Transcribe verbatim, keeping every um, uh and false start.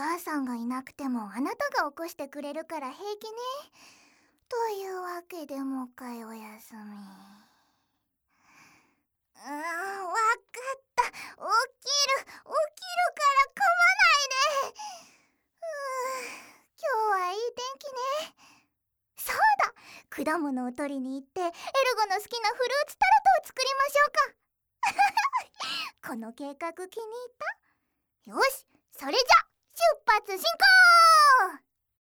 母さんがいなくてもあなたが起こしてくれるから平気ね。というわけでもう一回おやすみ。うーん、わかった。起きる起きるから噛まないで。うーん、今日はいい天気ね。そうだ、果物を取りに行ってエルゴの好きなフルーツタルトを作りましょうか。この計画気に入った？よし、それじゃ出発進行！